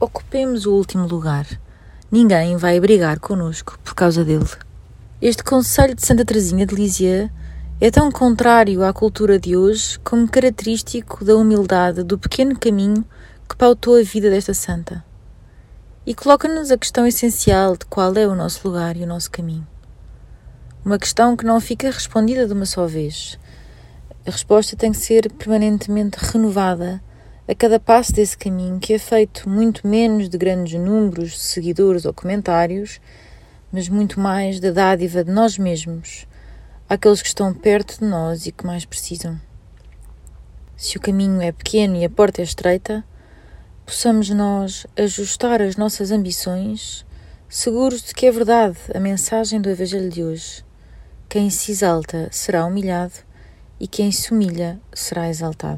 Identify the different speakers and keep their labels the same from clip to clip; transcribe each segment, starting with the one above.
Speaker 1: ocupemos o último lugar. Ninguém vai brigar connosco por causa dele. Este conselho de Santa Teresinha de Lisieux é tão contrário à cultura de hoje como característico da humildade do pequeno caminho que pautou a vida desta santa. E coloca-nos a questão essencial de qual é o nosso lugar e o nosso caminho. Uma questão que não fica respondida de uma só vez. A resposta tem que ser permanentemente renovada a cada passo desse caminho, que é feito muito menos de grandes números de seguidores ou comentários, mas muito mais da dádiva de nós mesmos, àqueles que estão perto de nós e que mais precisam. Se o caminho é pequeno e a porta é estreita, possamos nós ajustar as nossas ambições, seguros de que é verdade a mensagem do Evangelho de hoje. Quem se exalta será humilhado e quem se humilha será exaltado.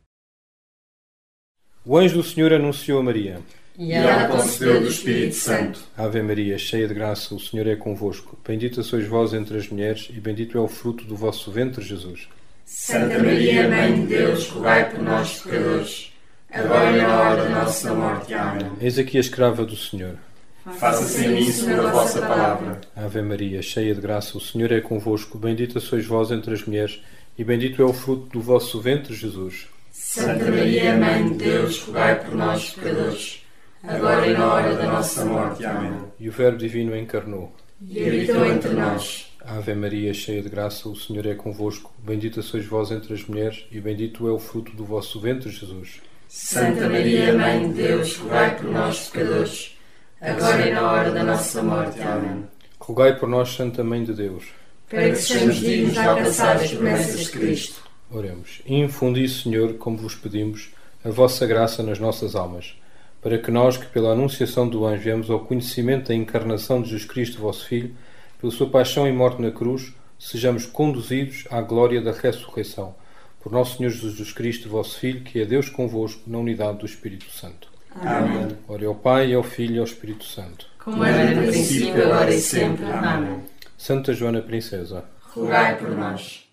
Speaker 2: O anjo do Senhor anunciou a Maria.
Speaker 3: E ela concebeu do Espírito Santo.
Speaker 2: Ave Maria, cheia de graça, o Senhor é convosco. Bendita sois vós entre as mulheres e bendito é o fruto do vosso ventre, Jesus.
Speaker 3: Santa Maria, Mãe de Deus, rogai por nós, pecadores, agora e na hora da nossa morte. Amém.
Speaker 2: Eis aqui a escrava do Senhor.
Speaker 3: Faça-se em mim segundo a vossa palavra.
Speaker 2: Ave Maria, cheia de graça, o Senhor é convosco. Bendita sois vós entre as mulheres e bendito é o fruto do vosso ventre, Jesus.
Speaker 3: Santa Maria, Mãe de Deus, rogai por nós, pecadores, agora e na hora da nossa morte. Amém.
Speaker 2: E o Verbo Divino encarnou
Speaker 3: E habitou entre nós.
Speaker 2: Ave Maria, cheia de graça, o Senhor é convosco. Bendita sois vós entre as mulheres e bendito é o fruto do vosso ventre, Jesus.
Speaker 3: Santa Maria, Mãe de Deus, rogai por nós, pecadores, agora e na hora da nossa morte. Amém.
Speaker 2: Rogai por nós, Santa Mãe de Deus,
Speaker 3: para que sejamos dignos de alcançar as promessas de Cristo.
Speaker 2: Oremos. Infundi, Senhor, como vos pedimos, a vossa graça nas nossas almas, para que nós, que pela anunciação do anjo viemos ao conhecimento da encarnação de Jesus Cristo, vosso Filho, pela sua paixão e morte na cruz, sejamos conduzidos à glória da ressurreição. Por nosso Senhor Jesus Cristo, vosso Filho, que é Deus convosco, na unidade do Espírito Santo.
Speaker 3: Amém.
Speaker 2: Ore ao Pai, ao Filho e ao Espírito Santo.
Speaker 3: Como era no princípio, agora e sempre. Amém.
Speaker 2: Santa Joana Princesa,
Speaker 3: rogai por nós.